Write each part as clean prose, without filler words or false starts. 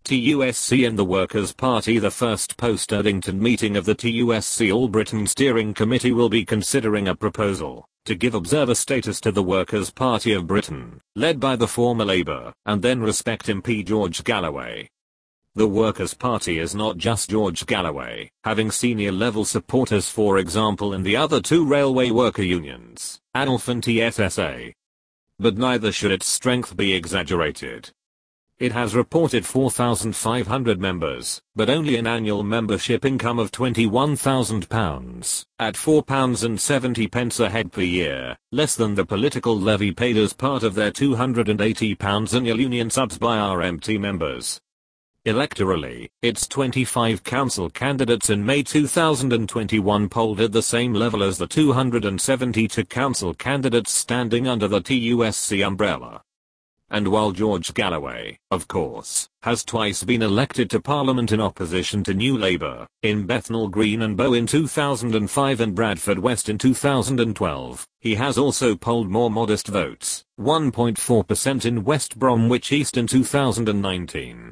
TUSC and the Workers' Party. The first post-Erdington meeting of the TUSC All-Britain Steering Committee will be considering a proposal to give observer status to the Workers' Party of Britain, led by the former Labour and then Respect MP George Galloway. The Workers' Party is not just George Galloway, having senior level supporters for example in the other two railway worker unions, ANLF and TSSA. But neither should its strength be exaggerated. It has reported 4,500 members, but only an annual membership income of £21,000, at £4.70 a head per year, less than the political levy paid as part of their £280 annual union subs by RMT members. Electorally, its 25 council candidates in May 2021 polled at the same level as the 272 council candidates standing under the TUSC umbrella. And while George Galloway, of course, has twice been elected to Parliament in opposition to New Labour, in Bethnal Green and Bow in 2005 and Bradford West in 2012, he has also polled more modest votes, 1.4% in West Bromwich East in 2019.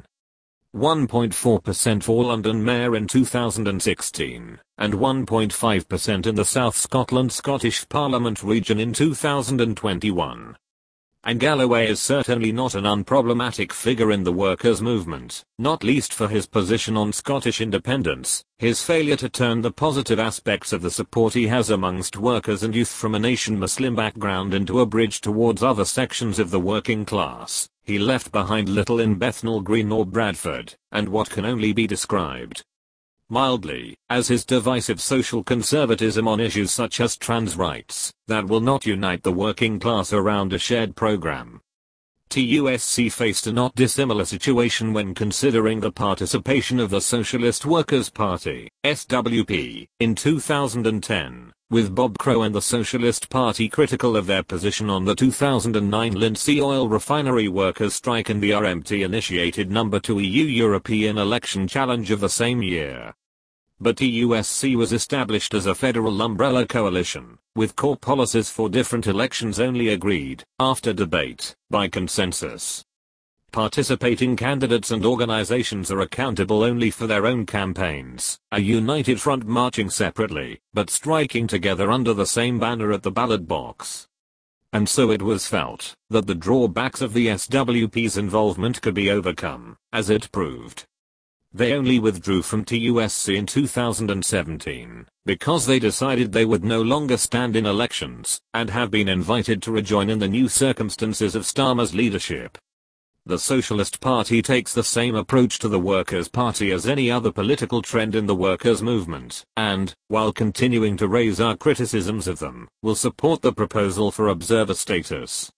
1.4% for London Mayor in 2016, and 1.5% in the South Scotland Scottish Parliament region in 2021. And Galloway is certainly not an unproblematic figure in the workers' movement, not least for his position on Scottish independence, his failure to turn the positive aspects of the support he has amongst workers and youth from a nation Muslim background into a bridge towards other sections of the working class. He left behind little in Bethnal Green or Bradford, and what can only be described mildly as his divisive social conservatism on issues such as trans rights that will not unite the working class around a shared program. TUSC faced a not dissimilar situation when considering the participation of the Socialist Workers' Party, SWP, in 2010, with Bob Crow and the Socialist Party critical of their position on the 2009 Lindsey oil refinery workers' strike and the RMT-initiated No. 2 EU European election challenge of the same year. But TUSC was established as a federal umbrella coalition, with core policies for different elections only agreed, after debate, by consensus. Participating candidates and organizations are accountable only for their own campaigns, a united front marching separately, but striking together under the same banner at the ballot box. And so it was felt that the drawbacks of the SWP's involvement could be overcome, as it proved. They only withdrew from TUSC in 2017, because they decided they would no longer stand in elections, and have been invited to rejoin in the new circumstances of Starmer's leadership. The Socialist Party takes the same approach to the Workers' Party as any other political trend in the workers' movement, and, while continuing to raise our criticisms of them, will support the proposal for observer status.